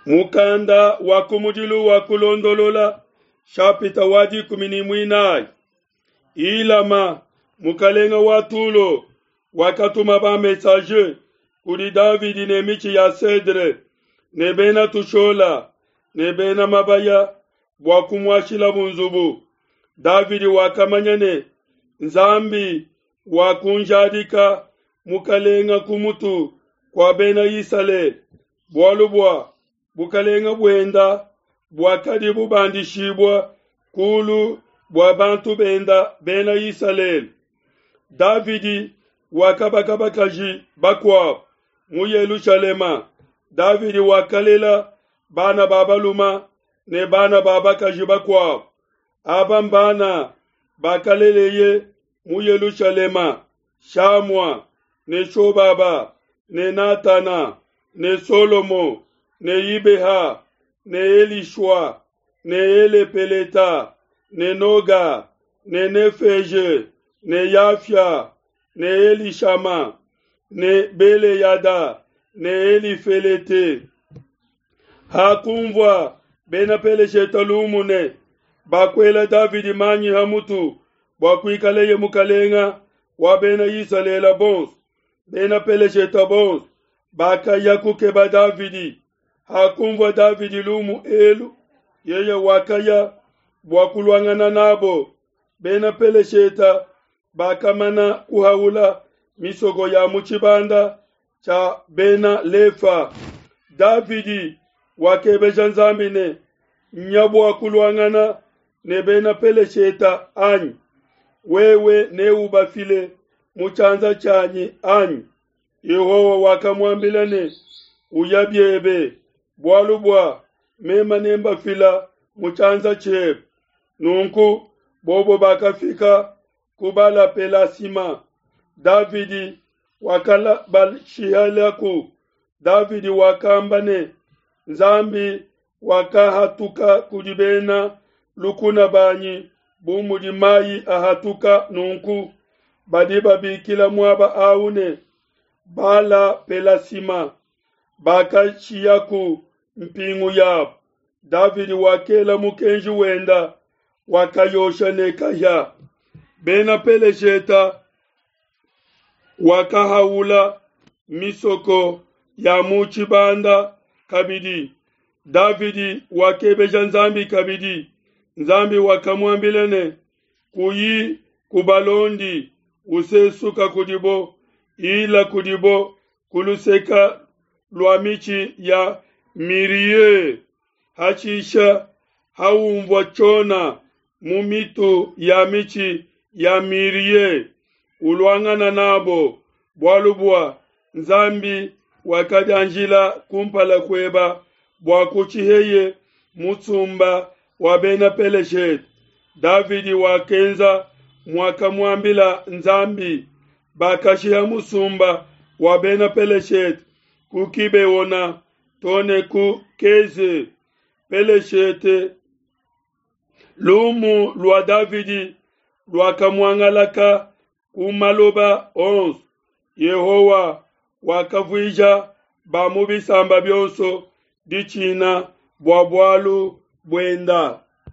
Mukanda wakumudilu wakulondolola shapita wadi kumini mwinai. Ilama mukalenga watulo wakatuma ba messager kuri David ne michi ya Cedre nebena tushola nebena mabaya wakumwashila bunzubu. David wakamanyane nzambi wakunjadika mukalenga kumutu kwa bena isale bwalubwa bukalenga bwenda bwakadi bubandishibwa kulu bwa bantu bena Israel. Davidi wakabakabakaji bakwa mu Yerusalema. Davidi wakalela bana babaluma ne bana babakaji bakwa. Abambana bakaleleye mu Yerusalema. Shamwa ne Shobaba ne Natana ne Solomo ne Ibeha ne Elishua ne Elepeleta ne Noga ne Nefeje ne Yafia ne Elishama ne Beleyada ne Elifelete. Hakumvwa bena pelesheta lumune bakwela Davidi manyi hamutu bakwikaleye mukalenga wa bena Isalela bons bena pelesheta bons bakaya kukeba Davidi. Hakumvwa Davidi lumu elu yeye wakaya bwakulwangana nabo bena pelesheta bakamana kuhaula misogo ya muchibanda cha bena lefa. Davidi wakebeja nzambine nyabu wakulwangana ne bena pelesheta anyi wewe ne ubafile muchanza chanyi anyi. Yehowa wakamwambilane uyabyebe bwalubwa mema nemba fila muchanza chebe nunku bobo bakafika kubala pelasima. Davidi wakala balshihalaku. Davidi wakambane nzambi wakahatuka kudibena lukuna banyi bumudi mayi ahatuka nunku badiba bikila mwaba aune bala pelasima bakashiyaku mpingu yabo. Davidi wakela mukenji wenda wakayosha nekaya bena pelesheta wakahaula misoko ya muchibanda kabidi. Davidi wakebeja nzambi kabidi. Nzambi wakamwambilene kuyi kubalondi usesuka kudibo ila kudibo kuluseka lwamichi ya mirie hachisha haumvwa chona mumitu ya michi ya mirie ulwangana nabo bwalubwa nzambi wakajanjila kumpala kweba bwakuchiheye mutsumba wa bena peleshet. Davidi wakenza mwakamwambila nzambi bakashiha musumba wa bena peleshet kukibe wona tone ku keze peleshete lumu lwa Davidi lwakamwangalaka kumaloba 11. Yehowa wakavwija bamubisamba byonso dichina bwabwalu bwenda.